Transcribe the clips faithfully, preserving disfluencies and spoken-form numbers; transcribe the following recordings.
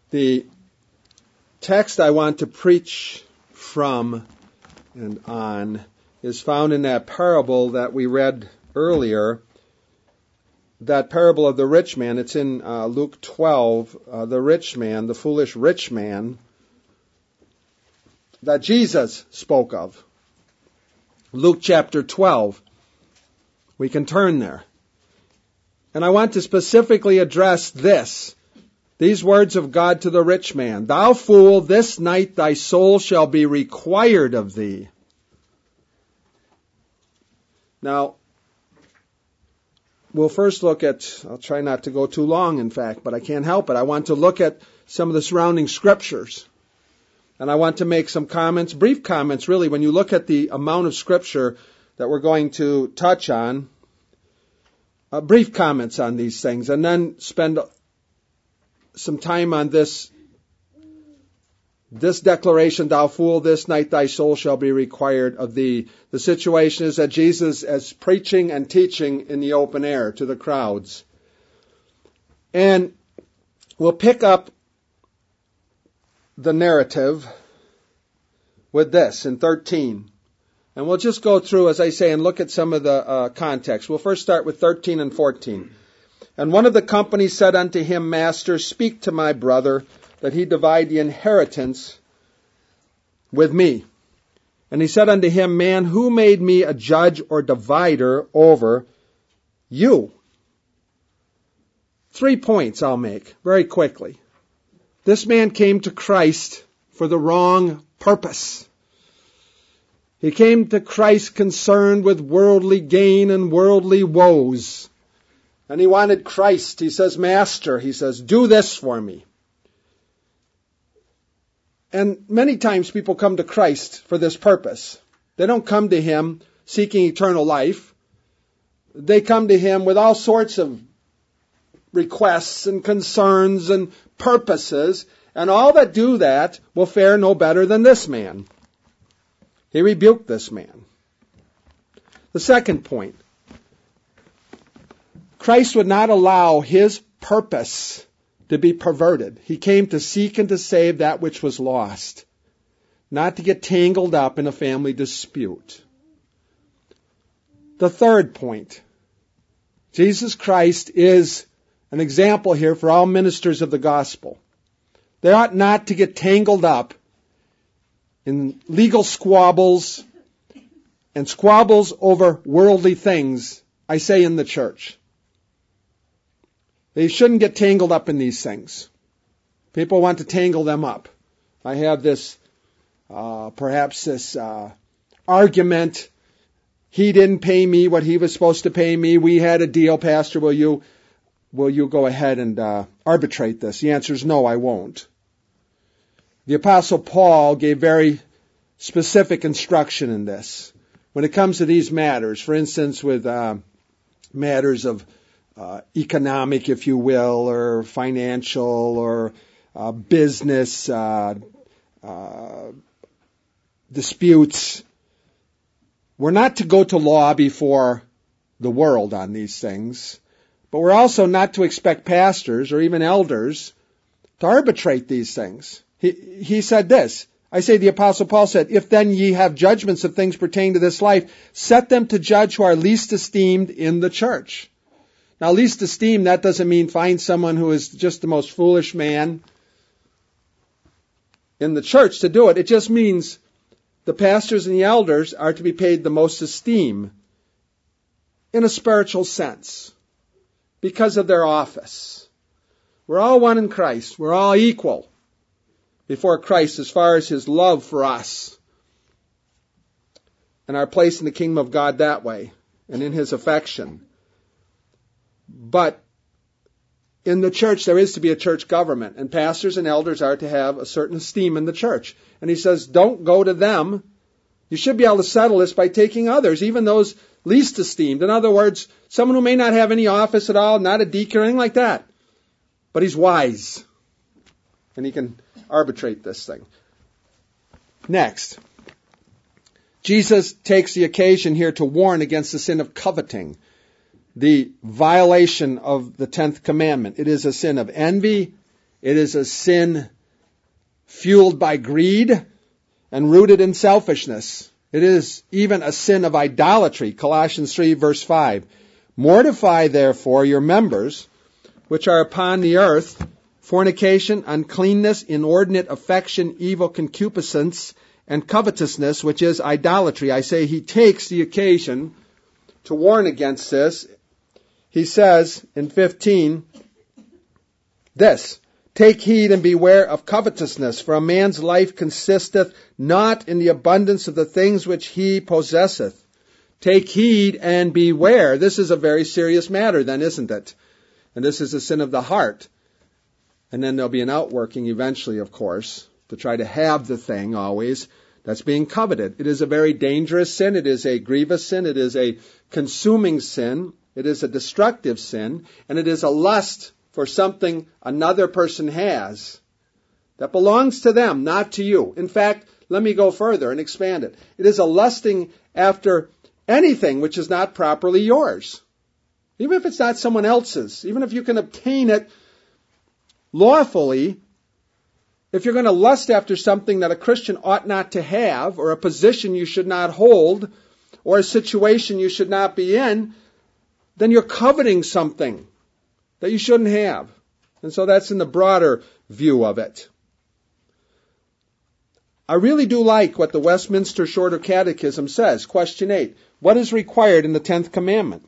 The text I want to preach from and on is found in that parable that we read earlier, that parable of the rich man. It's in uh, Luke twelve, uh, the rich man, the foolish rich man, that Jesus spoke of. Luke chapter twelve. We can turn there. And I want to specifically address this. These words of God to the rich man. Thou fool, this night thy soul shall be required of thee. Now, we'll first look at, I'll try not to go too long, in fact, but I can't help it. I want to look at some of the surrounding scriptures. And I want to make some comments, brief comments really, when you look at the amount of scripture that we're going to touch on. Uh, brief comments on these things, and then spend some time on this this declaration, thou fool, this night thy soul shall be required of thee. The situation is that Jesus is preaching and teaching in the open air to the crowds. And we'll pick up the narrative with this in thirteen. And we'll just go through, as I say, and look at some of the uh, context. We'll first start with thirteen and fourteen. And one of the company said unto him, Master, speak to my brother, that he divide the inheritance with me. And he said unto him, Man, who made me a judge or divider over you? Three points I'll make very quickly. This man came to Christ for the wrong purpose. He came to Christ concerned with worldly gain and worldly woes. And he wanted Christ. He says, Master, he says, do this for me. And many times people come to Christ for this purpose. They don't come to him seeking eternal life. They come to him with all sorts of requests and concerns and purposes. And all that do that will fare no better than this man. He rebuked this man. The second point. Christ would not allow his purpose to be perverted. He came to seek and to save that which was lost, not to get tangled up in a family dispute. The third point. Jesus Christ is an example here for all ministers of the gospel. They ought not to get tangled up in legal squabbles and squabbles over worldly things, I say, in the church. They shouldn't get tangled up in these things. People want to tangle them up. I have this, uh, perhaps this uh, argument. He didn't pay me what he was supposed to pay me. We had a deal, Pastor. Will you, will you go ahead and uh, arbitrate this? The answer is no, I won't. The Apostle Paul gave very specific instruction in this. When it comes to these matters, for instance, with uh, matters of uh, economic, if you will, or financial, or uh, business uh, uh, disputes, we're not to go to law before the world on these things, but we're also not to expect pastors or even elders to arbitrate these things. He, he said this, I say the Apostle Paul said, if then ye have judgments of things pertaining to this life, set them to judge who are least esteemed in the church. Now, least esteemed, that doesn't mean find someone who is just the most foolish man in the church to do it. It just means the pastors and the elders are to be paid the most esteem in a spiritual sense because of their office. We're all one in Christ. We're all equal before Christ as far as his love for us and our place in the kingdom of God that way and in his affection. But in the church, there is to be a church government, and pastors and elders are to have a certain esteem in the church. And he says, don't go to them. You should be able to settle this by taking others, even those least esteemed. In other words, someone who may not have any office at all, not a deacon or anything like that. But he's wise, and he can arbitrate this thing. Next, Jesus takes the occasion here to warn against the sin of coveting, the violation of the tenth commandment. It is a sin of envy It is a sin fueled by greed and rooted in selfishness. It is even a sin of idolatry. Colossians three, verse five. Mortify, therefore, your members, which are upon the earth, fornication, uncleanness, inordinate affection, evil concupiscence, and covetousness, which is idolatry. I say he takes the occasion to warn against this. He says in fifteen, this, take heed and beware of covetousness, for a man's life consisteth not in the abundance of the things which he possesseth. Take heed and beware. This is a very serious matter then, isn't it? And this is a sin of the heart. And then there'll be an outworking eventually, of course, to try to have the thing always that's being coveted. It is a very dangerous sin. It is a grievous sin. It is a consuming sin. It is a destructive sin. And it is a lust for something another person has that belongs to them, not to you. In fact, let me go further and expand it. It is a lusting after anything which is not properly yours. Even if it's not someone else's, even if you can obtain it lawfully, if you're going to lust after something that a Christian ought not to have, or a position you should not hold, or a situation you should not be in, then you're coveting something that you shouldn't have. And so that's in the broader view of it. I really do like what the Westminster Shorter Catechism says. Question eight. What is required in the tenth commandment?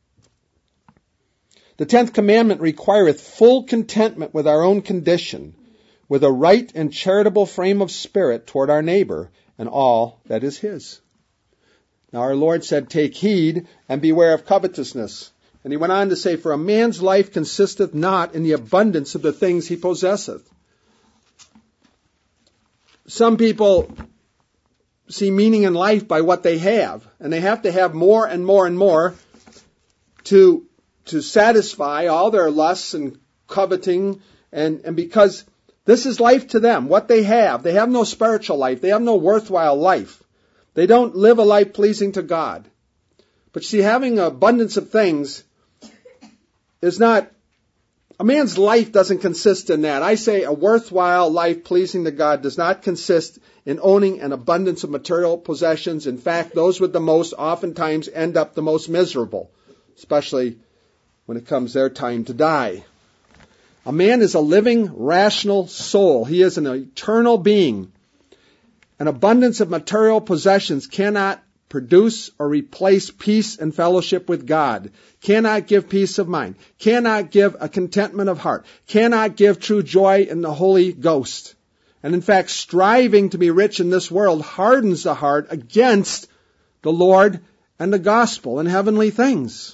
The tenth commandment requireth full contentment with our own condition, with a right and charitable frame of spirit toward our neighbor and all that is his. Now our Lord said, take heed and beware of covetousness. And he went on to say, for a man's life consisteth not in the abundance of the things he possesseth. Some people see meaning in life by what they have, and they have to have more and more and more to to satisfy all their lusts and coveting, and, and because this is life to them, what they have. They have no spiritual life. They have no worthwhile life. They don't live a life pleasing to God. But see, having an abundance of things is not, a man's life doesn't consist in that. I say a worthwhile life pleasing to God does not consist in owning an abundance of material possessions. In fact, those with the most oftentimes end up the most miserable, especially when it comes their time to die. A man is a living, rational soul. He is an eternal being. An abundance of material possessions cannot produce or replace peace and fellowship with God, cannot give peace of mind, cannot give a contentment of heart, cannot give true joy in the Holy Ghost. And in fact, striving to be rich in this world hardens the heart against the Lord and the gospel and heavenly things.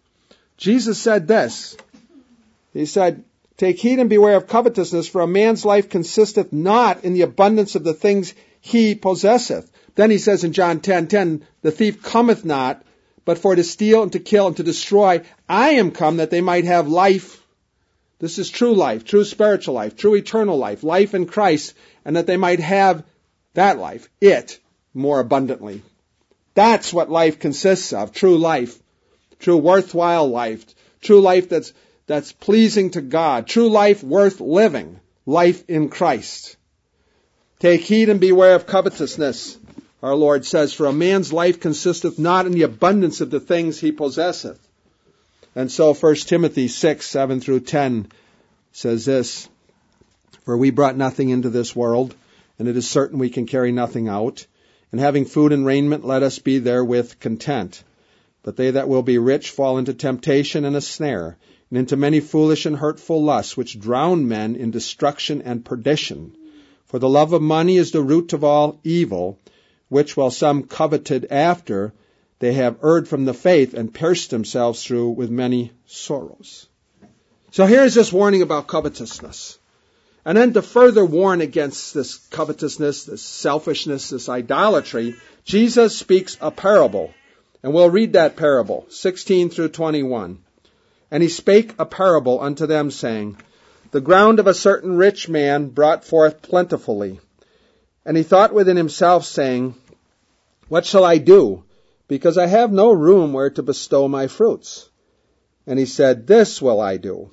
Jesus said this. He said, take heed and beware of covetousness, for a man's life consisteth not in the abundance of the things he possesseth. Then he says in John ten ten, the thief cometh not, but for to steal and to kill and to destroy. I am come that they might have life. This is true life, true spiritual life, true eternal life, life in Christ, and that they might have that life, it, more abundantly. That's what life consists of, true life, true worthwhile life, true life that's that's pleasing to God, true life worth living, life in Christ. Take heed and beware of covetousness, our Lord says, for a man's life consisteth not in the abundance of the things he possesseth. And so First Timothy six, seven through ten says this, for we brought nothing into this world, and it is certain we can carry nothing out. And having food and raiment, let us be therewith content. But they that will be rich fall into temptation and a snare, and into many foolish and hurtful lusts, which drown men in destruction and perdition. For the love of money is the root of all evil, which while some coveted after, they have erred from the faith and pierced themselves through with many sorrows. So here's this warning about covetousness. And then to further warn against this covetousness, this selfishness, this idolatry, Jesus speaks a parable. And we'll read that parable, sixteen through twenty-one. And he spake a parable unto them, saying, the ground of a certain rich man brought forth plentifully. And he thought within himself, saying, what shall I do? Because I have no room where to bestow my fruits. And he said, this will I do.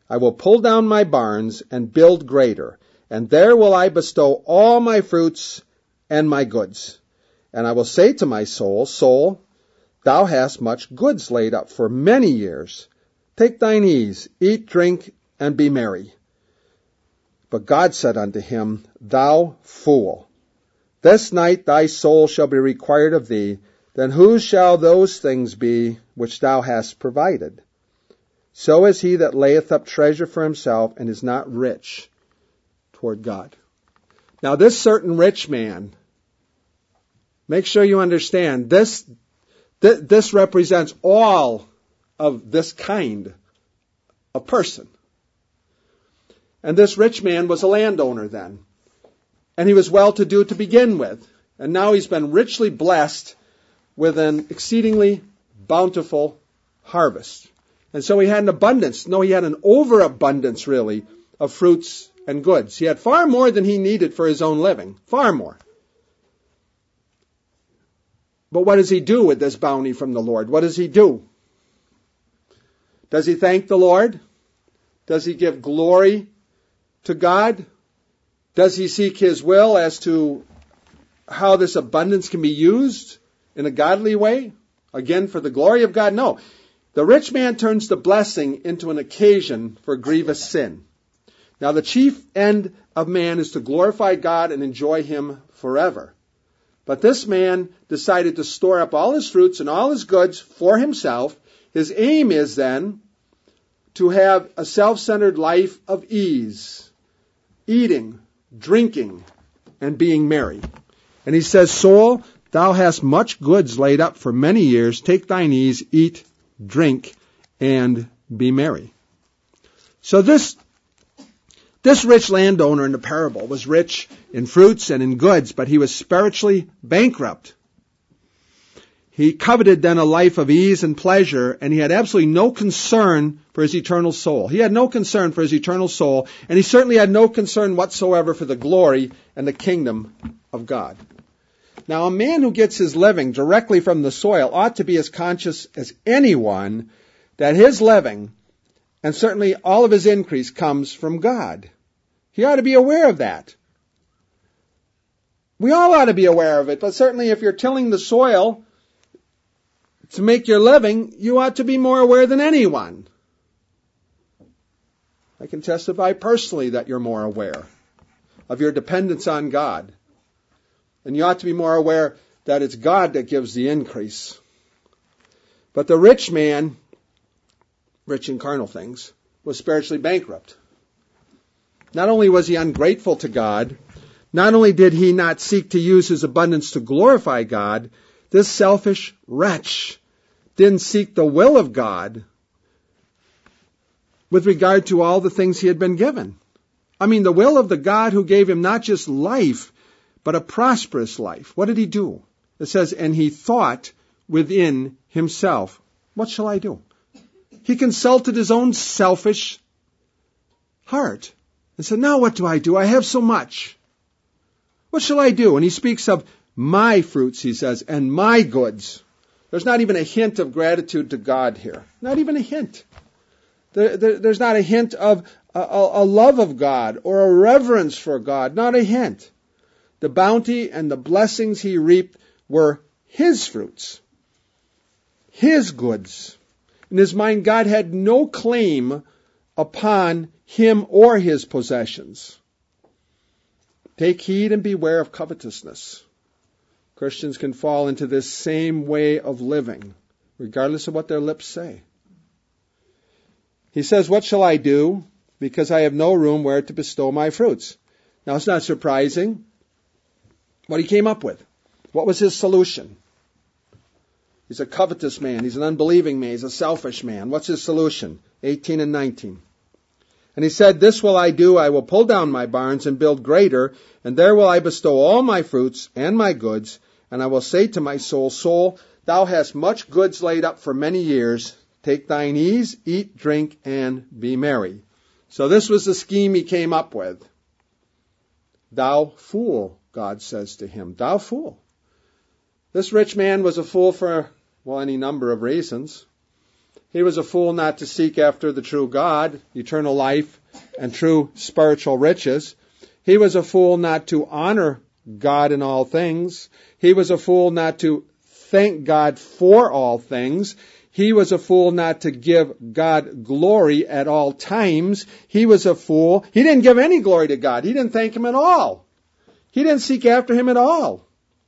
I will pull down my barns and build greater, and there will I bestow all my fruits and my goods. And I will say to my soul, Soul, thou hast much goods laid up for many years. Take thine ease, eat, drink, and be merry. But God said unto him, Thou fool, this night thy soul shall be required of thee. Then whose shall those things be which thou hast provided? So is he that layeth up treasure for himself and is not rich toward God. Now this certain rich man, make sure you understand, this, th- this represents all of this kind of person. And this rich man was a landowner then. And he was well-to-do to begin with. And now he's been richly blessed with an exceedingly bountiful harvest. And so he had an abundance. No, he had an overabundance, really, of fruits and goods. He had far more than he needed for his own living. Far more. But what does he do with this bounty from the Lord? What does he do? Does he thank the Lord? Does he give glory to God? Does he seek his will as to how this abundance can be used in a godly way? Again, for the glory of God? No. The rich man turns the blessing into an occasion for grievous sin. Now, the chief end of man is to glorify God and enjoy him forever. But this man decided to store up all his fruits and all his goods for himself. His aim is then to have a self-centered life of ease, eating, drinking, and being merry. And he says, Soul, thou hast much goods laid up for many years. Take thine ease, eat, drink, and be merry. So this, this rich landowner in the parable was rich in fruits and in goods, but he was spiritually bankrupt. He coveted then a life of ease and pleasure, and he had absolutely no concern for his eternal soul. He had no concern for his eternal soul, and he certainly had no concern whatsoever for the glory and the kingdom of God. Now, a man who gets his living directly from the soil ought to be as conscious as anyone that his living, and certainly all of his increase, comes from God. He ought to be aware of that. We all ought to be aware of it, but certainly if you're tilling the soil to make your living, you ought to be more aware than anyone. I can testify personally that you're more aware of your dependence on God. And you ought to be more aware that it's God that gives the increase. But the rich man, rich in carnal things, was spiritually bankrupt. Not only was he ungrateful to God, not only did he not seek to use his abundance to glorify God, this selfish wretch didn't seek the will of God with regard to all the things he had been given. I mean, the will of the God who gave him not just life, but a prosperous life. What did he do? It says, and he thought within himself, what shall I do? He consulted his own selfish heart and said, now what do I do? I have so much. What shall I do? And he speaks of my fruits, he says, and my goods. There's not even a hint of gratitude to God here. Not even a hint. There, there, there's not a hint of a, a, a love of God or a reverence for God. Not a hint. The bounty and the blessings he reaped were his fruits, his goods. In his mind, God had no claim upon him or his possessions. Take heed and beware of covetousness. Christians can fall into this same way of living, regardless of what their lips say. He says, what shall I do? Because I have no room where to bestow my fruits. Now, it's not surprising what he came up with. What was his solution? He's a covetous man. He's an unbelieving man. He's a selfish man. What's his solution? eighteen and nineteen. And he said, this will I do. I will pull down my barns and build greater, and there will I bestow all my fruits and my goods. And I will say to my soul, Soul, thou hast much goods laid up for many years. Take thine ease, eat, drink, and be merry. So this was the scheme he came up with. Thou fool, God says to him, thou fool. This rich man was a fool for, well, any number of reasons. He was a fool not to seek after the true God, eternal life, and true spiritual riches. He was a fool not to honor God in all things. He was a fool not to thank God for all things. He was a fool not to give God glory at all times. He was a fool. He didn't give any glory to God. He didn't thank Him at all. He didn't seek after Him at all.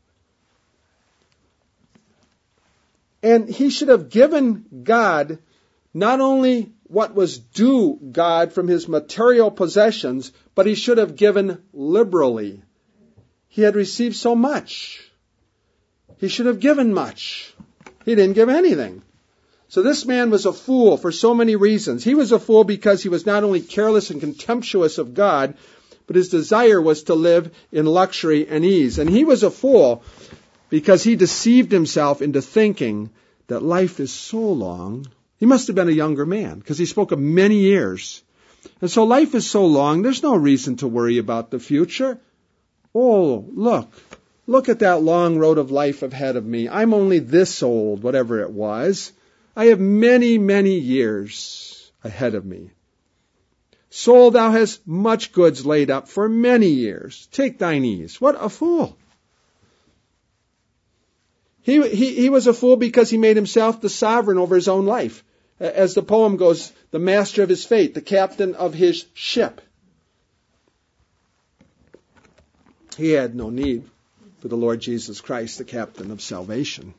And he should have given God not only what was due God from His material possessions, but he should have given liberally. He had received so much. He should have given much. He didn't give anything. So this man was a fool for so many reasons. He was a fool because he was not only careless and contemptuous of God, but his desire was to live in luxury and ease. And he was a fool because he deceived himself into thinking that life is so long. He must have been a younger man because he spoke of many years. And so life is so long, there's no reason to worry about the future. Oh, look. Look at that long road of life ahead of me. I'm only this old, whatever it was. I have many, many years ahead of me. Soul, thou hast much goods laid up for many years. Take thine ease. What a fool. He, he, he was a fool because he made himself the sovereign over his own life. As the poem goes, the master of his fate, the captain of his ship. He had no need for the Lord Jesus Christ, the captain of salvation.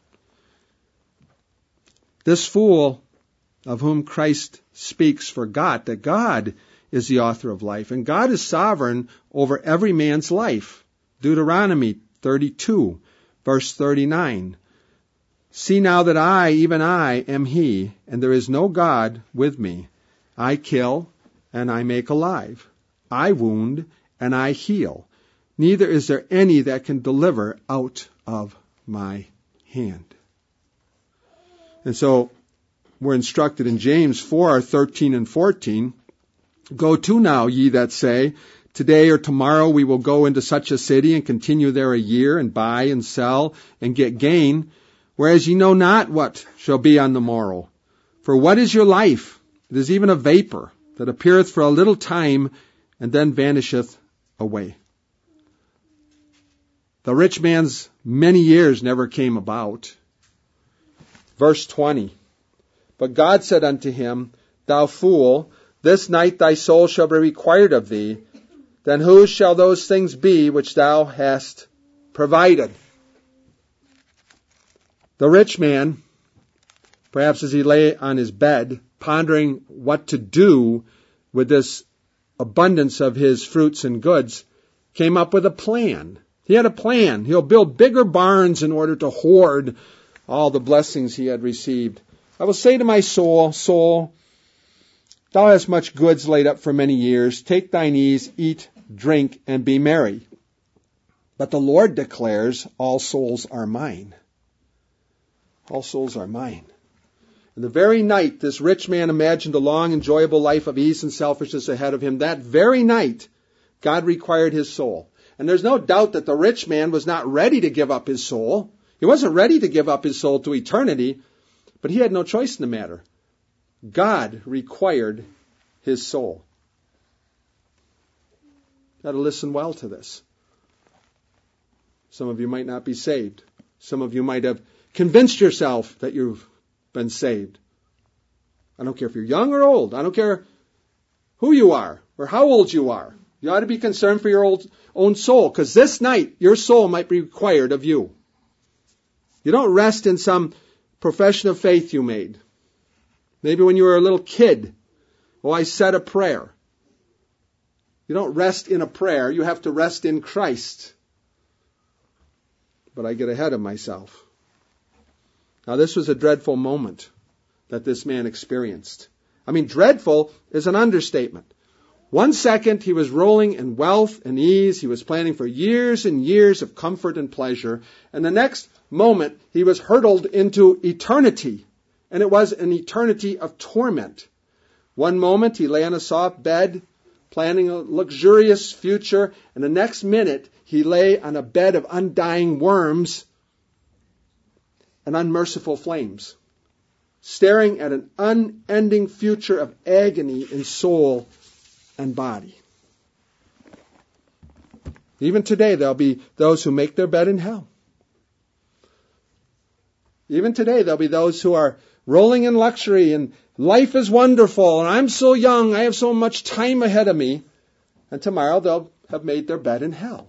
This fool of whom Christ speaks forgot that God is the author of life, and God is sovereign over every man's life. Deuteronomy thirty-two, verse thirty-nine. See now that I, even I, am He, and there is no God with me. I kill, and I make alive. I wound, and I heal. Neither is there any that can deliver out of my hand. And so we're instructed in James four, thirteen and fourteen, Go to now, ye that say, Today or tomorrow we will go into such a city and continue there a year and buy and sell and get gain, whereas ye know not what shall be on the morrow. For what is your life? It is even a vapor that appeareth for a little time and then vanisheth away. The rich man's many years never came about. Verse twenty, But God said unto him, Thou fool, this night thy soul shall be required of thee. Then whose shall those things be which thou hast provided? The rich man, perhaps as he lay on his bed, pondering what to do with this abundance of his fruits and goods, came up with a plan. He had a plan. He'll build bigger barns in order to hoard all the blessings he had received. I will say to my soul, Soul, thou hast much goods laid up for many years. Take thine ease, eat, drink, and be merry. But the Lord declares, all souls are mine. All souls are mine. And the very night this rich man imagined a long, enjoyable life of ease and selfishness ahead of him, that very night, God required his soul. And there's no doubt that the rich man was not ready to give up his soul. He wasn't ready to give up his soul to eternity, but he had no choice in the matter. God required his soul. Got to listen well to this. Some of you might not be saved. Some of you might have convinced yourself that you've been saved. I don't care if you're young or old. I don't care who you are or how old you are. You ought to be concerned for your old, own soul, because this night your soul might be required of you. You don't rest in some profession of faith you made. Maybe when you were a little kid, oh, I said a prayer. You don't rest in a prayer. You have to rest in Christ. But I get ahead of myself. Now, this was a dreadful moment that this man experienced. I mean, dreadful is an understatement. One second, he was rolling in wealth and ease. He was planning for years and years of comfort and pleasure. And the next moment, he was hurtled into eternity. And it was an eternity of torment. One moment, he lay on a soft bed, planning a luxurious future. And the next minute, he lay on a bed of undying worms and unmerciful flames. staring at an unending future of agony in soul and body. Even today, there'll be those who make their bed in hell. Even today, there'll be those who are rolling in luxury and life is wonderful and I'm so young, I have so much time ahead of me. And tomorrow they'll have made their bed in hell.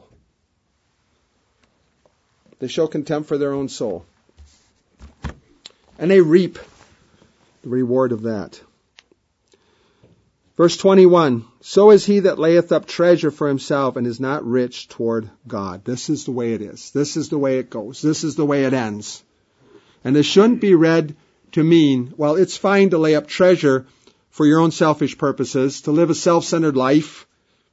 They show contempt for their own soul. And they reap the reward of that. Verse twenty-one, so is he that layeth up treasure for himself and is not rich toward God. This is the way it is. This is the way it goes. This is the way it ends. And this shouldn't be read to mean, well, it's fine to lay up treasure for your own selfish purposes, to live a self-centered life,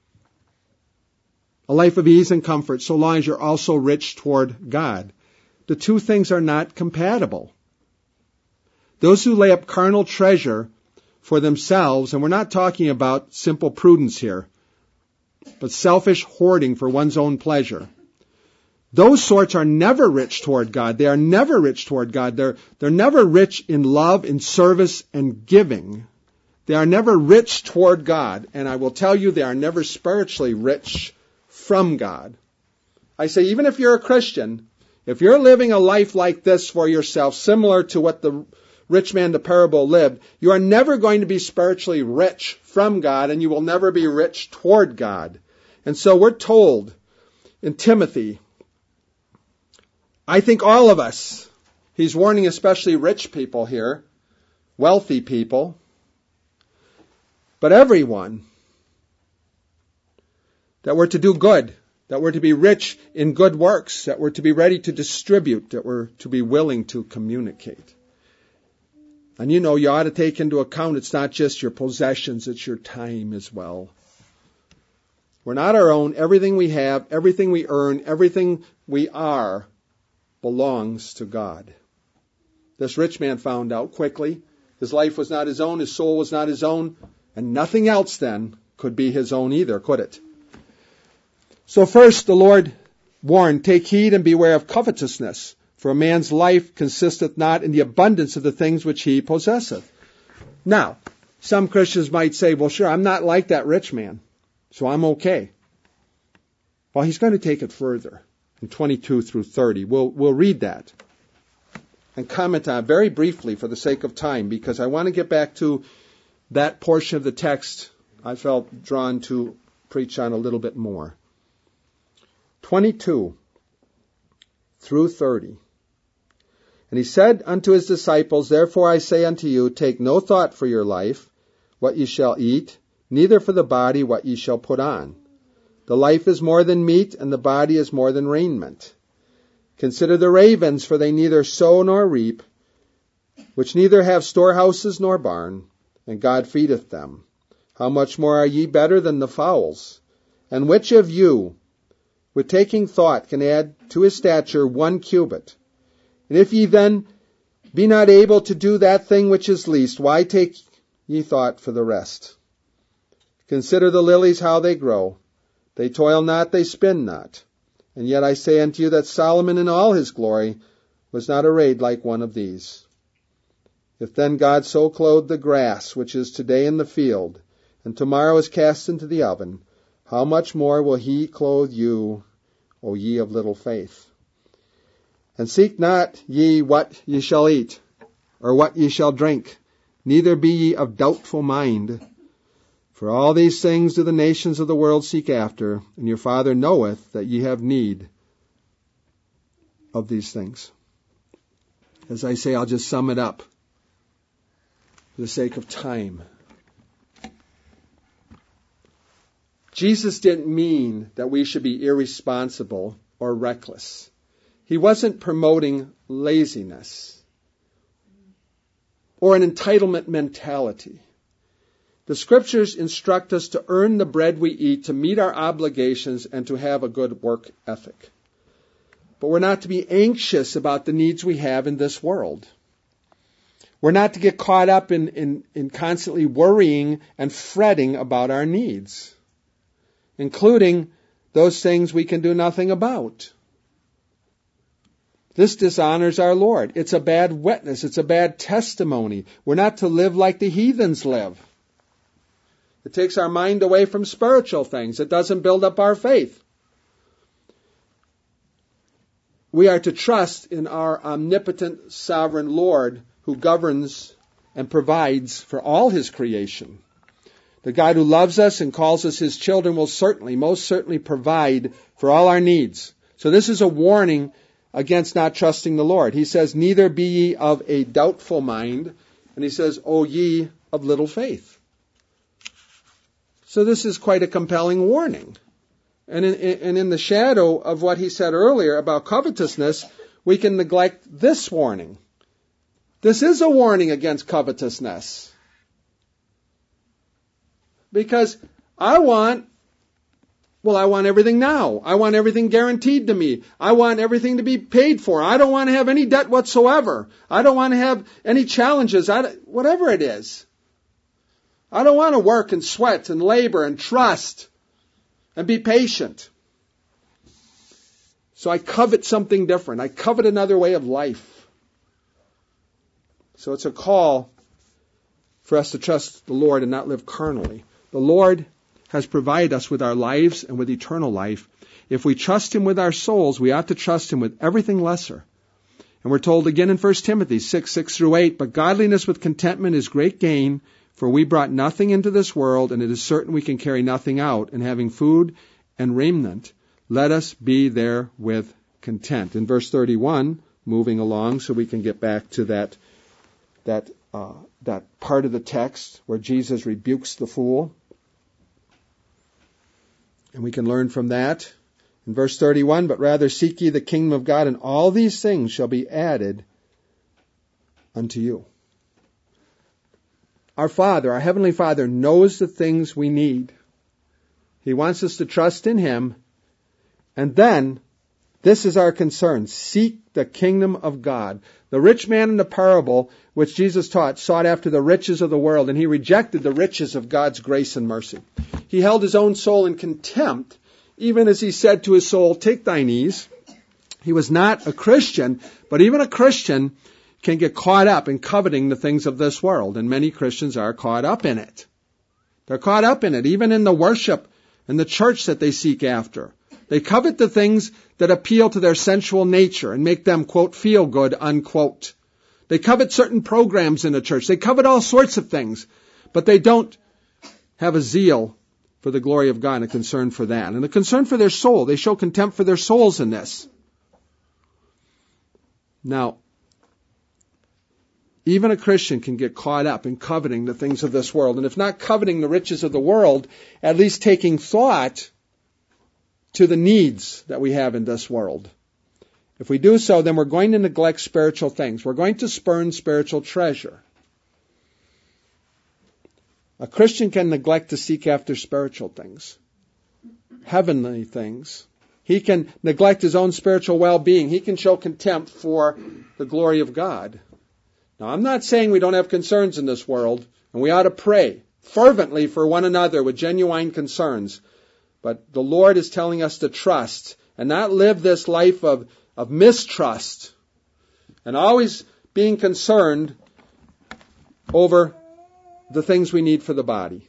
a life of ease and comfort, so long as you're also rich toward God. The two things are not compatible. Those who lay up carnal treasure for themselves, and we're not talking about simple prudence here, but selfish hoarding for one's own pleasure. Those sorts are never rich toward God. They are never rich toward God. They're, they're never rich in love, in service, and giving. They are never rich toward God. And I will tell you, they are never spiritually rich from God. I say, even if you're a Christian, if you're living a life like this for yourself, similar to what the rich man, the parable, lived, you are never going to be spiritually rich from God, and you will never be rich toward God. And so we're told in Timothy, I think all of us, he's warning especially rich people here, wealthy people, but everyone, that we're to do good, that we're to be rich in good works, that we're to be ready to distribute, that we're to be willing to communicate. And you know, you ought to take into account it's not just your possessions, it's your time as well. We're not our own. Everything we have, everything we earn, everything we are belongs to God. This rich man found out quickly. His life was not his own, his soul was not his own, and nothing else then could be his own either, could it? So first the Lord warned, take heed and beware of covetousness. For a man's life consisteth not in the abundance of the things which he possesseth. Now, some Christians might say, well, sure, I'm not like that rich man, so I'm okay. Well, he's going to take it further in twenty-two through thirty. We'll, we'll read that and comment on it very briefly for the sake of time, because I want to get back to that portion of the text I felt drawn to preach on a little bit more. twenty-two through thirty. And he said unto his disciples, therefore I say unto you, take no thought for your life, what ye shall eat, neither for the body what ye shall put on. The life is more than meat, and the body is more than raiment. Consider the ravens, for they neither sow nor reap, which neither have storehouses nor barn, and God feedeth them. How much more are ye better than the fowls? And which of you, with taking thought, can add to his stature one cubit? And if ye then be not able to do that thing which is least, why take ye thought for the rest? Consider the lilies how they grow. They toil not, they spin not. And yet I say unto you that Solomon in all his glory was not arrayed like one of these. If then God so clothe the grass, which is today in the field, and tomorrow is cast into the oven, how much more will he clothe you, O ye of little faith? And seek not ye what ye shall eat, or what ye shall drink, neither be ye of doubtful mind. For all these things do the nations of the world seek after, and your Father knoweth that ye have need of these things. As I say, I'll just sum it up for the sake of time. Jesus didn't mean that we should be irresponsible or reckless. He wasn't promoting laziness or an entitlement mentality. The Scriptures instruct us to earn the bread we eat, to meet our obligations, and to have a good work ethic. But we're not to be anxious about the needs we have in this world. We're not to get caught up in, in, in constantly worrying and fretting about our needs, including those things we can do nothing about. This dishonors our Lord. It's a bad witness. It's a bad testimony. We're not to live like the heathens live. It takes our mind away from spiritual things. It doesn't build up our faith. We are to trust in our omnipotent, sovereign Lord who governs and provides for all His creation. The God who loves us and calls us His children will certainly, most certainly provide for all our needs. So this is a warning against not trusting the Lord. He says, neither be ye of a doubtful mind. And He says, O ye of little faith. So this is quite a compelling warning. And in, and in the shadow of what He said earlier about covetousness, we can neglect this warning. This is a warning against covetousness. Because I want, well, I want everything now. I want everything guaranteed to me. I want everything to be paid for. I don't want to have any debt whatsoever. I don't want to have any challenges, I, whatever it is. I don't want to work and sweat and labor and trust and be patient. So I covet something different. I covet another way of life. So it's a call for us to trust the Lord and not live carnally. The Lord has provided us with our lives and with eternal life. If we trust Him with our souls, we ought to trust Him with everything lesser. And we're told again in First Timothy six, six through eight, but godliness with contentment is great gain, for we brought nothing into this world, and it is certain we can carry nothing out. And having food and raiment, let us be therewith content. In verse thirty-one, moving along so we can get back to that, that, uh, that part of the text where Jesus rebukes the fool. And we can learn from that. In verse thirty-one, but rather seek ye the kingdom of God, and all these things shall be added unto you. Our Father, our Heavenly Father, knows the things we need. He wants us to trust in Him. And then, this is our concern. Seek the kingdom of God. The rich man in the parable, which Jesus taught, sought after the riches of the world, and he rejected the riches of God's grace and mercy. He held his own soul in contempt, even as he said to his soul, take thine ease. He was not a Christian, but even a Christian can get caught up in coveting the things of this world, and many Christians are caught up in it. They're caught up in it, even in the worship and the church that they seek after. They covet the things that appeal to their sensual nature and make them, quote, feel good, unquote. They covet certain programs in the church. They covet all sorts of things, but they don't have a zeal for the glory of God and a concern for that. And a concern for their soul. They show contempt for their souls in this. Now, even a Christian can get caught up in coveting the things of this world. And if not coveting the riches of the world, at least taking thought to the needs that we have in this world. If we do so, then we're going to neglect spiritual things. We're going to spurn spiritual treasure. A Christian can neglect to seek after spiritual things, heavenly things. He can neglect his own spiritual well-being. He can show contempt for the glory of God. Now, I'm not saying we don't have concerns in this world, and we ought to pray fervently for one another with genuine concerns. But the Lord is telling us to trust and not live this life of, of mistrust and always being concerned over the things we need for the body.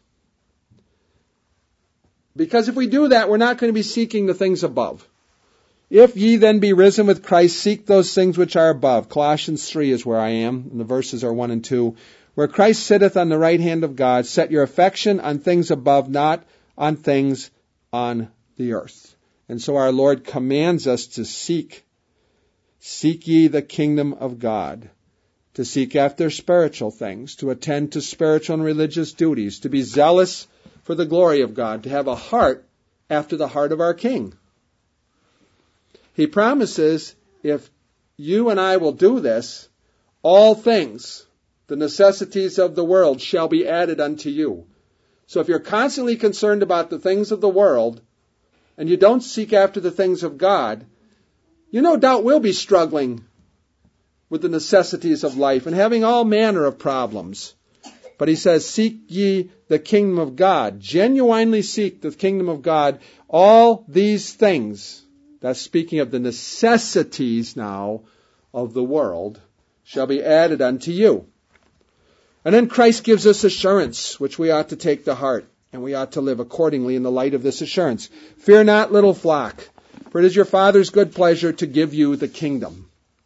Because if we do that, we're not going to be seeking the things above. If ye then be risen with Christ, seek those things which are above. Colossians three is where I am, and the verses are one and two. Where Christ sitteth on the right hand of God, set your affection on things above, not on things on the earth. And so our Lord commands us to seek. Seek ye the kingdom of God. To seek after spiritual things, to attend to spiritual and religious duties, to be zealous for the glory of God, to have a heart after the heart of our King. He promises if you and I will do this, all things, the necessities of the world, shall be added unto you. So if you're constantly concerned about the things of the world, and you don't seek after the things of God, you no doubt will be struggling with the necessities of life and having all manner of problems. But he says, seek ye the kingdom of God. Genuinely seek the kingdom of God. All these things that's speaking of the necessities now of the world, shall be added unto you. And then Christ gives us assurance, which we ought to take to heart, and we ought to live accordingly in the light of this assurance. Fear not, little flock, for it is your Father's good pleasure to give you the kingdom.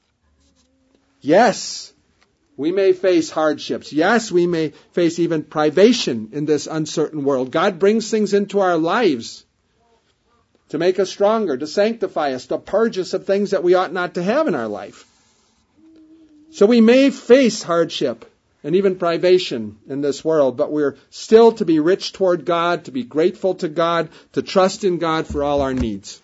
Yes, we may face hardships. Yes, we may face even privation in this uncertain world. God brings things into our lives to make us stronger, to sanctify us, to purge us of things that we ought not to have in our life. So we may face hardship and even privation in this world, but we're still to be rich toward God, to be grateful to God, to trust in God for all our needs.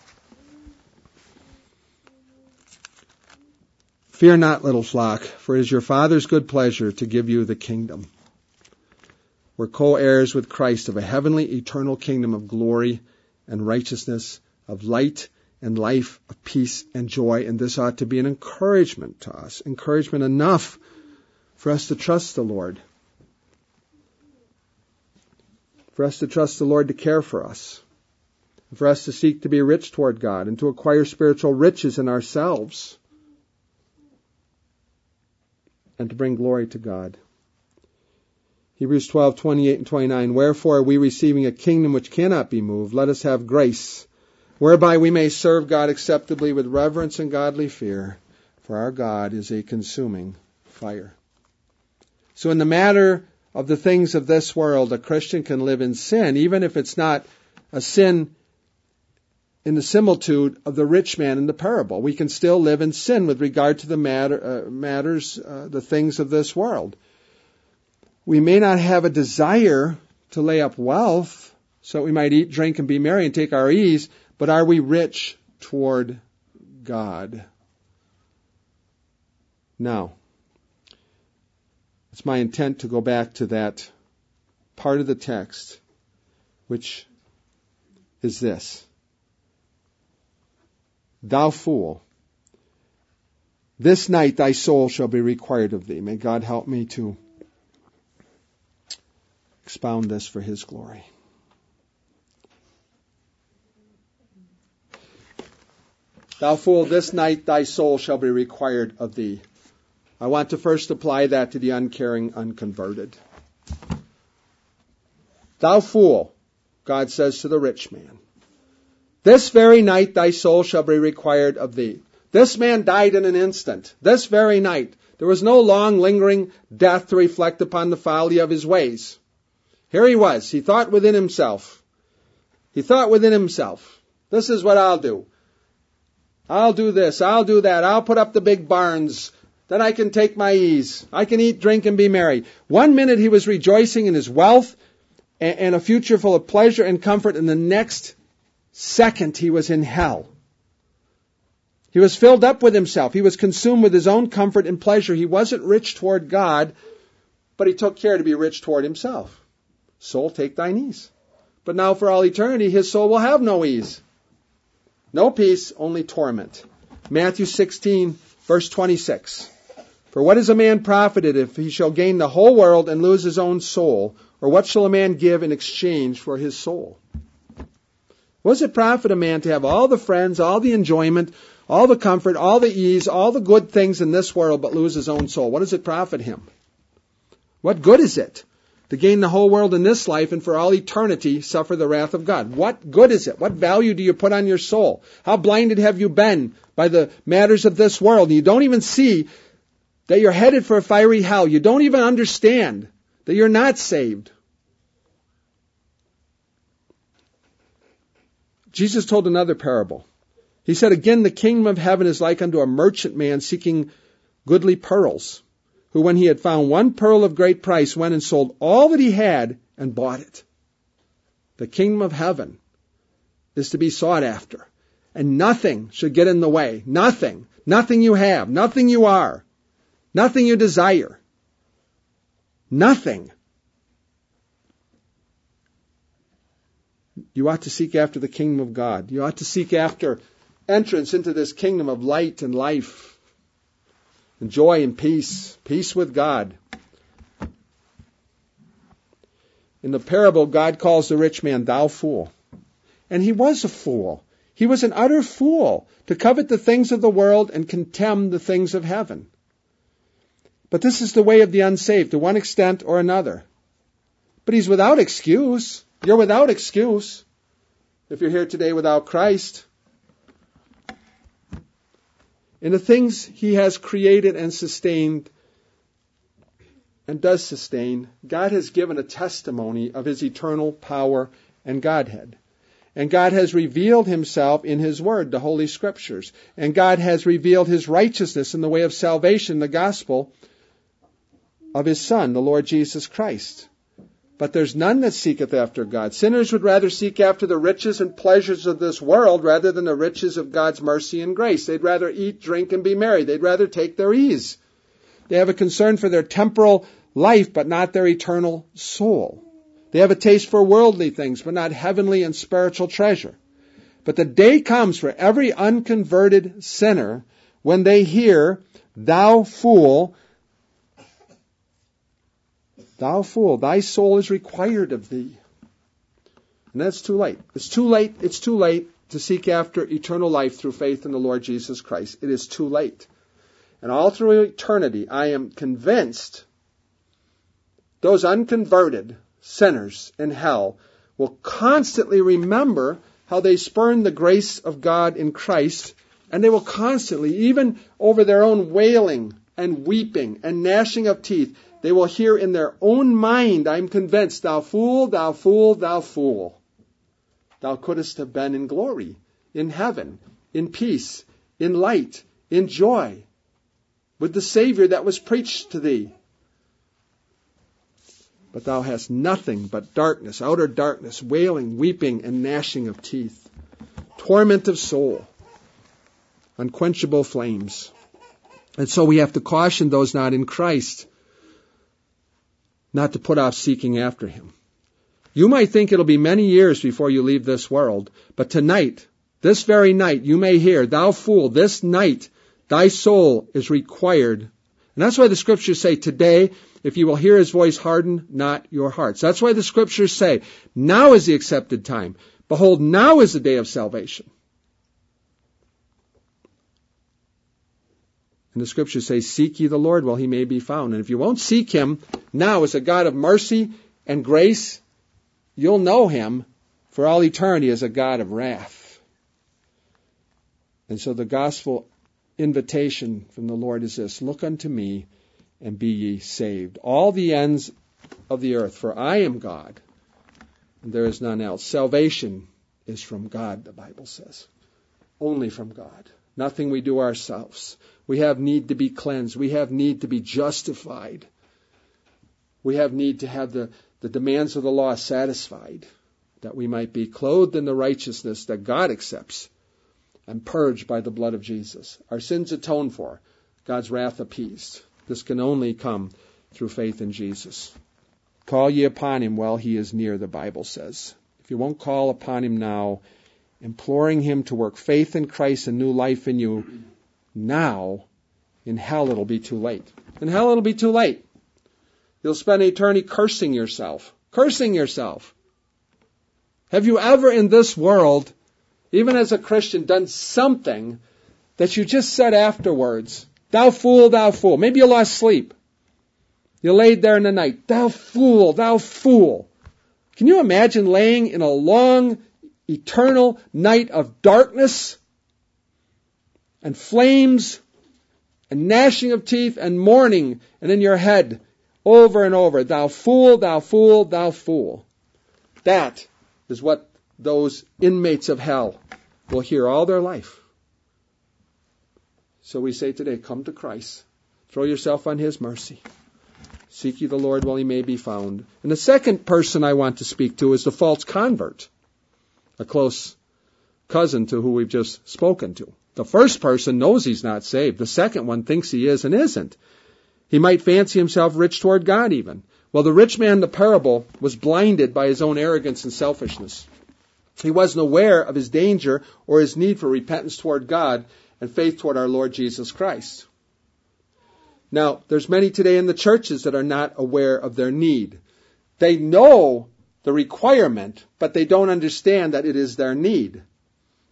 Fear not, little flock, for it is your Father's good pleasure to give you the kingdom. We're co-heirs with Christ of a heavenly, eternal kingdom of glory and righteousness, of light and life, of peace and joy. And this ought to be an encouragement to us, encouragement enough for us to trust the Lord, for us to trust the Lord to care for us, for us to seek to be rich toward God and to acquire spiritual riches in ourselves, and to bring glory to God. Hebrews twelve, twenty-eight and twenty-nine, wherefore are we receiving a kingdom which cannot be moved? Let us have grace, whereby we may serve God acceptably with reverence and godly fear, for our God is a consuming fire. So in the matter of the things of this world, a Christian can live in sin, even if it's not a sin in the similitude of the rich man in the parable. We can still live in sin with regard to the matter, uh, matters, uh, the things of this world. We may not have a desire to lay up wealth so that we might eat, drink, and be merry and take our ease, but are we rich toward God? Now, it's my intent to go back to that part of the text, which is this. Thou fool, this night thy soul shall be required of thee. May God help me to expound this for His glory. Thou fool, this night thy soul shall be required of thee. I want to first apply that to the uncaring, unconverted. Thou fool, God says to the rich man, this very night thy soul shall be required of thee. This man died in an instant. This very night. There was no long lingering death to reflect upon the folly of his ways. Here he was. He thought within himself. He thought within himself, this is what I'll do. I'll do this. I'll do that. I'll put up the big barns. Then I can take my ease. I can eat, drink, and be merry. One minute he was rejoicing in his wealth and a future full of pleasure and comfort, and the next second he was in hell. He was filled up with himself. He was consumed with his own comfort and pleasure. He wasn't rich toward God, but he took care to be rich toward himself. Soul, take thine ease. But now for all eternity, his soul will have no ease. No peace, only torment. Matthew sixteen, verse twenty-six. For what is a man profited if he shall gain the whole world and lose his own soul? Or what shall a man give in exchange for his soul? What does it profit a man to have all the friends, all the enjoyment, all the comfort, all the ease, all the good things in this world, but lose his own soul? What does it profit him? What good is it to gain the whole world in this life and for all eternity suffer the wrath of God? What good is it? What value do you put on your soul? How blinded have you been by the matters of this world? You don't even see that you're headed for a fiery hell. You don't even understand that you're not saved. Jesus told another parable. He said, again, the kingdom of heaven is like unto a merchant man seeking goodly pearls, who when he had found one pearl of great price, went and sold all that he had and bought it. The kingdom of heaven is to be sought after, and nothing should get in the way. Nothing. Nothing you have. Nothing you are. Nothing you desire. Nothing. You ought to seek after the kingdom of God. You ought to seek after entrance into this kingdom of light and life and joy and peace. Peace with God. In the parable, God calls the rich man, thou fool. And he was a fool. He He was an utter fool to covet the things of the world and contemn the things of heaven. But this is the way of the unsaved, to one extent or another. But he's without excuse. You're without excuse if you're here today without Christ. In the things he has created and sustained and does sustain, God has given a testimony of his eternal power and Godhead. And God has revealed himself in his word, the Holy Scriptures. And God has revealed his righteousness in the way of salvation, the gospel of his Son, the Lord Jesus Christ. But there's none that seeketh after God. Sinners would rather seek after the riches and pleasures of this world rather than the riches of God's mercy and grace. They'd rather eat, drink, and be merry. They'd rather take their ease. They have a concern for their temporal life, but not their eternal soul. They have a taste for worldly things, but not heavenly and spiritual treasure. But the day comes for every unconverted sinner when they hear, "Thou fool, thou fool, thy soul is required of thee." And that's too late. It's too late. It's too late to seek after eternal life through faith in the Lord Jesus Christ. It is too late. And all through eternity, I am convinced those unconverted sinners in hell will constantly remember how they spurned the grace of God in Christ, and they will constantly, even over their own wailing and weeping and gnashing of teeth, they will hear in their own mind, I'm convinced, "Thou fool, thou fool, thou fool. Thou couldst have been in glory, in heaven, in peace, in light, in joy, with the Savior that was preached to thee. But thou hast nothing but darkness, outer darkness, wailing, weeping, and gnashing of teeth, torment of soul, unquenchable flames." And so we have to caution those not in Christ not to put off seeking after him. You might think it'll be many years before you leave this world, but tonight, this very night, you may hear, "Thou fool, this night thy soul is required." And that's why the Scriptures say, today, if you will hear his voice, harden not your hearts. That's why the Scriptures say, now is the accepted time. Behold, now is the day of salvation. And the Scriptures say, seek ye the Lord while he may be found. And if you won't seek him now as a God of mercy and grace, you'll know him for all eternity as a God of wrath. And so the gospel invitation from the Lord is this: look unto me and be ye saved, all the ends of the earth, for I am God, and there is none else. Salvation is from God, the Bible says. Only from God. Nothing we do ourselves. We have need to be cleansed. We have need to be justified. We have need to have the, the demands of the law satisfied, that we might be clothed in the righteousness that God accepts and purged by the blood of Jesus. Our sins atoned for, God's wrath appeased. This can only come through faith in Jesus. Call ye upon him while he is near, the Bible says. If you won't call upon him now, imploring him to work faith in Christ and new life in you, now, in hell it'll be too late. In hell it'll be too late. You'll spend eternity cursing yourself. Cursing yourself. Have you ever in this world, even as a Christian, done something that you just said afterwards, "Thou fool, thou fool"? Maybe you lost sleep. You laid there in the night. "Thou fool, thou fool." Can you imagine laying in a long, eternal night of darkness and flames and gnashing of teeth and mourning, and in your head over and over, "Thou fool, thou fool, thou fool"? That is what those inmates of hell will hear all their life. So we say today, come to Christ. Throw yourself on his mercy. Seek ye the Lord while he may be found. And the second person I want to speak to is the false convert, a close cousin to who we've just spoken to. The first person knows he's not saved. The second one thinks he is and isn't. He might fancy himself rich toward God even. Well, the rich man in the parable was blinded by his own arrogance and selfishness. He wasn't aware of his danger or his need for repentance toward God and faith toward our Lord Jesus Christ. Now, there's many today in the churches that are not aware of their need. They know the requirement, but they don't understand that it is their need.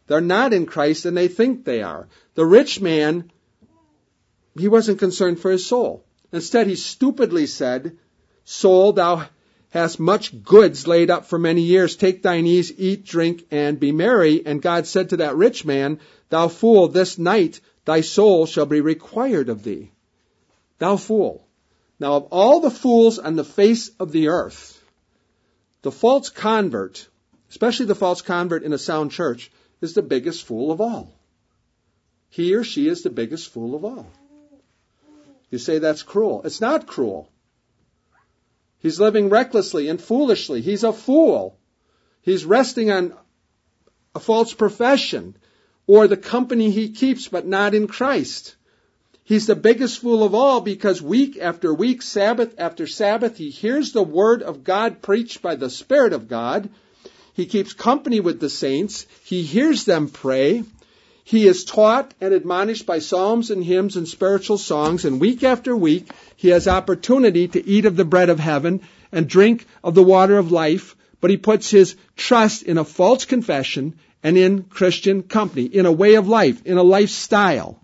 They're not in Christ and they think they are. The rich man, he wasn't concerned for his soul. Instead, he stupidly said, "Soul, thou hast much goods laid up for many years. Take thine ease, eat, drink, and be merry." And God said to that rich man, "Thou fool, this night thy soul shall be required of thee." Thou fool. Now, of all the fools on the face of the earth, the false convert, especially the false convert in a sound church, is the biggest fool of all. He or she is the biggest fool of all. You say that's cruel. It's not cruel. He's living recklessly and foolishly. He's a fool. He's resting on a false profession or the company he keeps, but not in Christ. He's the biggest fool of all because week after week, Sabbath after Sabbath, he hears the word of God preached by the Spirit of God. He keeps company with the saints. He hears them pray. He is taught and admonished by psalms and hymns and spiritual songs. And week after week, he has opportunity to eat of the bread of heaven and drink of the water of life. But he puts his trust in a false confession and in Christian company, in a way of life, in a lifestyle.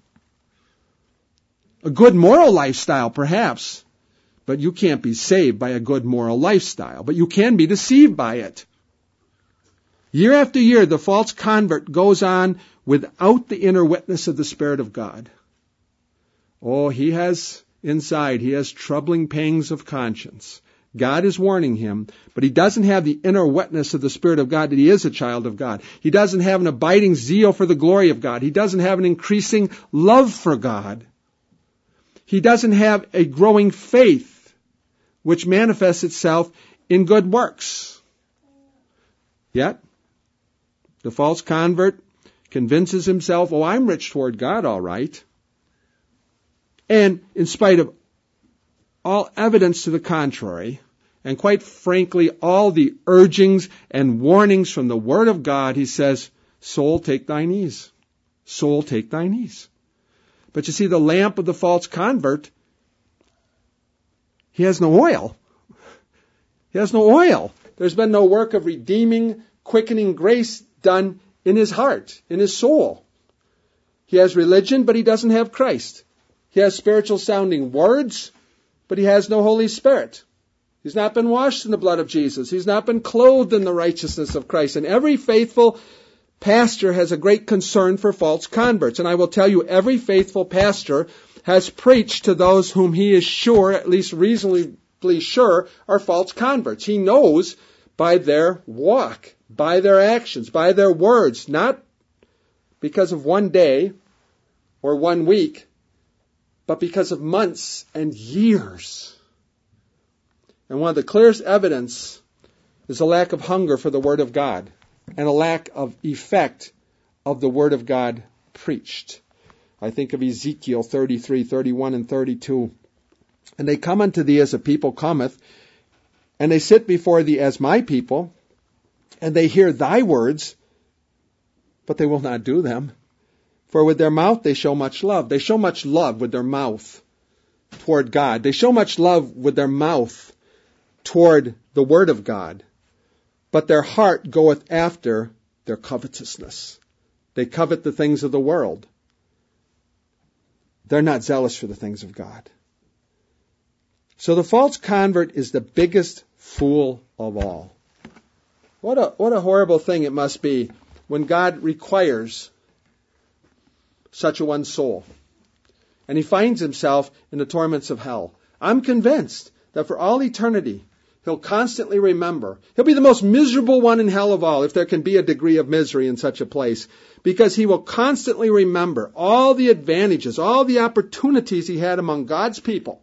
A good moral lifestyle, perhaps. But you can't be saved by a good moral lifestyle. But you can be deceived by it. Year after year, the false convert goes on without the inner witness of the Spirit of God. Oh, he has inside, he has troubling pangs of conscience. God is warning him, but he doesn't have the inner witness of the Spirit of God that he is a child of God. He doesn't have an abiding zeal for the glory of God. He doesn't have an increasing love for God. He doesn't have a growing faith, which manifests itself in good works. Yet, the false convert convinces himself, oh, I'm rich toward God, all right. And in spite of all evidence to the contrary, and quite frankly, all the urgings and warnings from the Word of God, he says, soul, take thine ease. Soul, take thine ease. But you see, the lamp of the false convert, he has no oil. He has no oil. There's been no work of redeeming, quickening grace done in his heart, in his soul. He has religion, but he doesn't have Christ. He has spiritual sounding words, but he has no Holy Spirit. He's not been washed in the blood of Jesus. He's not been clothed in the righteousness of Christ. And every faithful pastor has a great concern for false converts. And I will tell you, every faithful pastor has preached to those whom he is sure, at least reasonably sure, are false converts. He knows by their walk, by their actions, by their words, not because of one day or one week, but because of months and years. And one of the clearest evidence is a lack of hunger for the Word of God and a lack of effect of the Word of God preached. I think of Ezekiel thirty-three, thirty-one, and thirty-two. And they come unto thee as a people cometh, and they sit before thee as my people, and they hear thy words, but they will not do them. For with their mouth they show much love. They show much love with their mouth toward God. They show much love with their mouth toward the Word of God. But their heart goeth after their covetousness. They covet the things of the world. They're not zealous for the things of God. So the false convert is the biggest fool of all. What a, what a horrible thing it must be when God requires such a one's soul. And he finds himself in the torments of hell. I'm convinced that for all eternity, he'll constantly remember. He'll be the most miserable one in hell of all, if there can be a degree of misery in such a place, because he will constantly remember all the advantages, all the opportunities he had among God's people.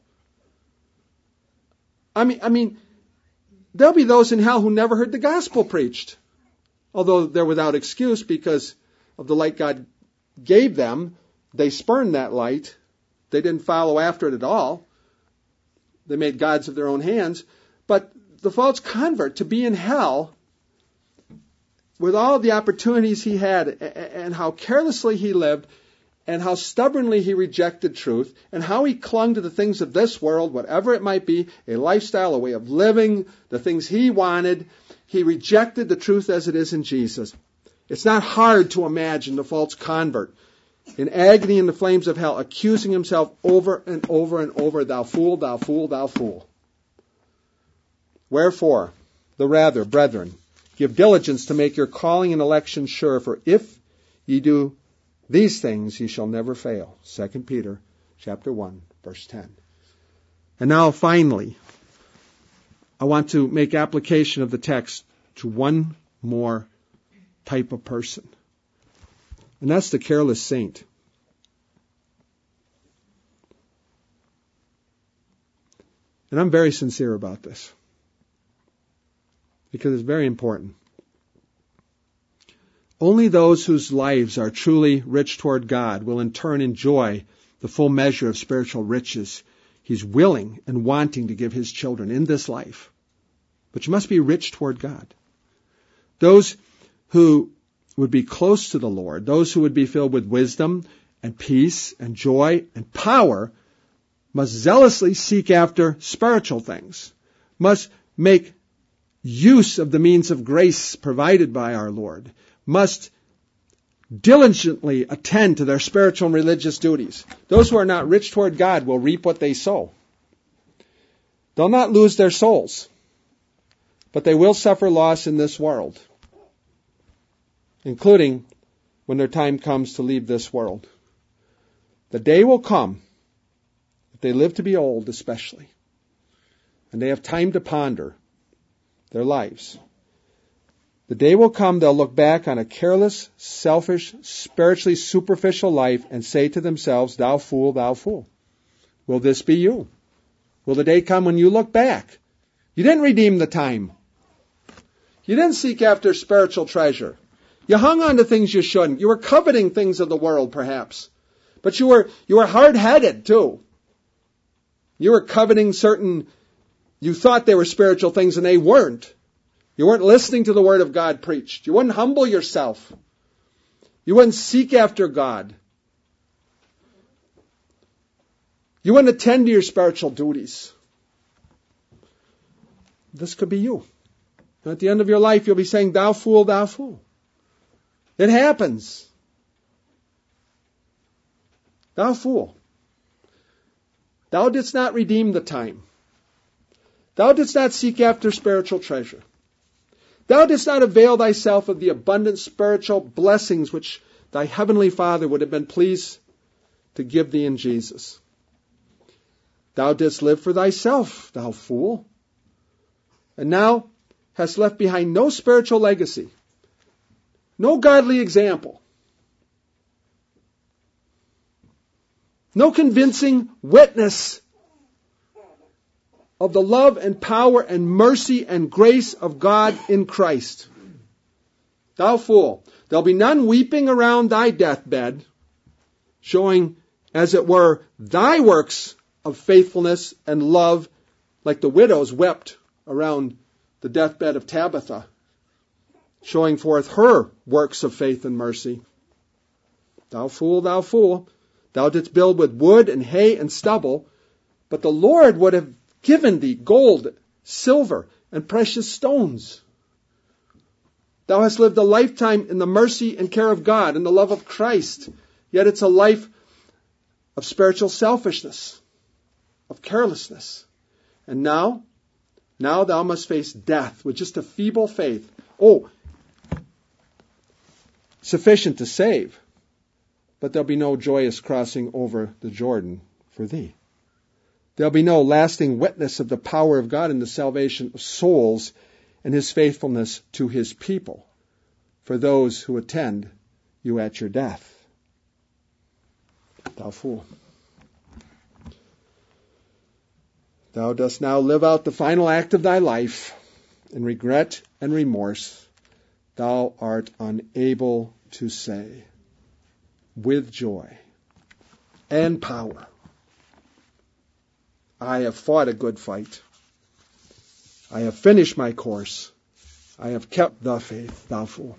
I mean, I mean, there'll be those in hell who never heard the gospel preached, although they're without excuse because of the light God gave them. They spurned that light. They didn't follow after it at all. They made gods of their own hands. But the false convert, to be in hell with all the opportunities he had and how carelessly he lived and how stubbornly he rejected truth and how he clung to the things of this world, whatever it might be, a lifestyle, a way of living, the things he wanted, he rejected the truth as it is in Jesus. It's not hard to imagine the false convert in agony in the flames of hell, accusing himself over and over and over, thou fool, thou fool, thou fool. Wherefore, the rather, brethren, give diligence to make your calling and election sure, for if ye do these things, ye shall never fail. Second Peter chapter one, verse ten. And now, finally, I want to make application of the text to one more type of person. And that's the careless saint. And I'm very sincere about this, because it's very important. Only those whose lives are truly rich toward God will in turn enjoy the full measure of spiritual riches He's willing and wanting to give His children in this life. But you must be rich toward God. Those who would be close to the Lord, those who would be filled with wisdom and peace and joy and power, must zealously seek after spiritual things, must make use of the means of grace provided by our Lord, must diligently attend to their spiritual and religious duties. Those who are not rich toward God will reap what they sow. They'll not lose their souls, but they will suffer loss in this world, including when their time comes to leave this world. The day will come, if they live to be old especially, and they have time to ponder their lives. The day will come they'll look back on a careless, selfish, spiritually superficial life and say to themselves, thou fool, thou fool. Will this be you? Will the day come when you look back? You didn't redeem the time. You didn't seek after spiritual treasure. You hung on to things you shouldn't. You were coveting things of the world, perhaps. But you were, you were hard-headed, too. You were coveting certain, you thought they were spiritual things and they weren't. You weren't listening to the Word of God preached. You wouldn't humble yourself. You wouldn't seek after God. You wouldn't attend to your spiritual duties. This could be you. At the end of your life, you'll be saying, thou fool, thou fool. It happens. Thou fool. Thou didst not redeem the time. Thou didst not seek after spiritual treasure. Thou didst not avail thyself of the abundant spiritual blessings which thy heavenly Father would have been pleased to give thee in Jesus. Thou didst live for thyself, thou fool, and now hast left behind no spiritual legacy, no godly example, no convincing witness of the love and power and mercy and grace of God in Christ. Thou fool, there'll be none weeping around thy deathbed, showing, as it were, thy works of faithfulness and love, like the widows wept around the deathbed of Tabitha, showing forth her works of faith and mercy. Thou fool, thou fool, thou didst build with wood and hay and stubble, but the Lord would have given thee gold, silver, and precious stones. Thou hast lived a lifetime in the mercy and care of God and the love of Christ, yet it's a life of spiritual selfishness, of carelessness. And now, now thou must face death with just a feeble faith. Oh, sufficient to save, but there'll be no joyous crossing over the Jordan for thee. There'll be no lasting witness of the power of God in the salvation of souls and His faithfulness to His people for those who attend you at your death. Thou fool. Thou dost now live out the final act of thy life in regret and remorse. Thou art unable to say with joy and power, I have fought a good fight. I have finished my course. I have kept the faith, thou fool.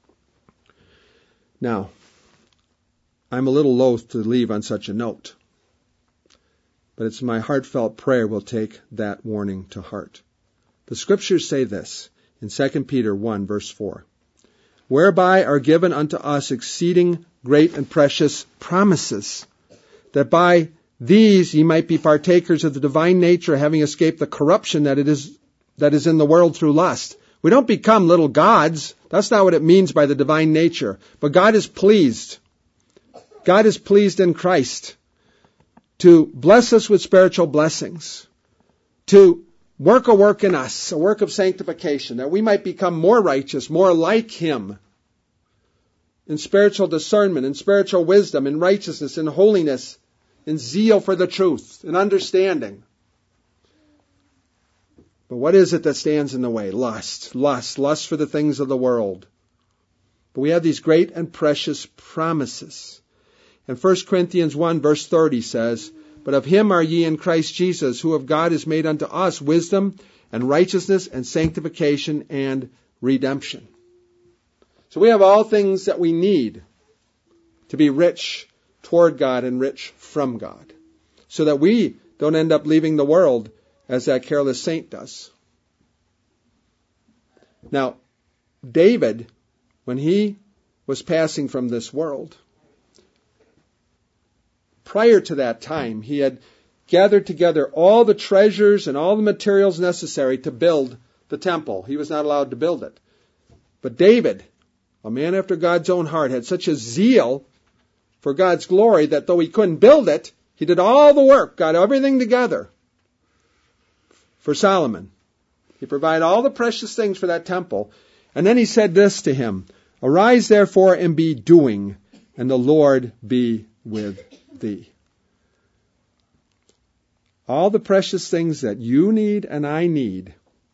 Now, I'm a little loath to leave on such a note, but it's my heartfelt prayer we'll take that warning to heart. The Scriptures say this in Second Peter one, verse four. whereby are given unto us exceeding great and precious promises, that by these ye might be partakers of the divine nature, having escaped the corruption that it is that is in the world through lust. We don't become little gods. That's not what it means by the divine nature. But God is pleased. God is pleased in Christ to bless us with spiritual blessings, to work a work in us, a work of sanctification, that we might become more righteous, more like Him, in spiritual discernment, in spiritual wisdom, in righteousness, in holiness, in zeal for the truth, in understanding. But what is it that stands in the way? Lust, lust, lust for the things of the world. But we have these great and precious promises. And First Corinthians one verse thirty says, but of Him are ye in Christ Jesus, who of God is made unto us wisdom and righteousness and sanctification and redemption. So we have all things that we need to be rich toward God and rich from God, so that we don't end up leaving the world as that careless saint does. Now, David, when he was passing from this world, prior to that time, he had gathered together all the treasures and all the materials necessary to build the temple. He was not allowed to build it. But David, a man after God's own heart, had such a zeal for God's glory that though he couldn't build it, he did all the work, got everything together for Solomon. He provided all the precious things for that temple. And then he said this to him, arise therefore and be doing, and the Lord be with thee. All the precious things that you need and I need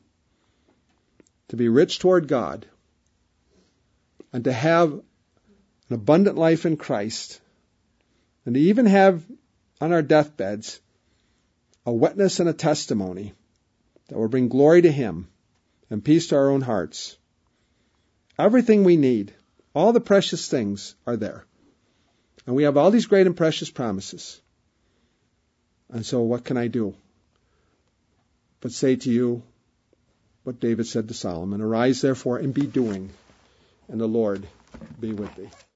to be rich toward God and to have an abundant life in Christ, and to even have on our deathbeds a witness and a testimony that will bring glory to Him and peace to our own hearts. Everything we need, all the precious things are there. And we have all these great and precious promises. And so what can I do but say to you what David said to Solomon, arise therefore and be doing, and the Lord be with thee.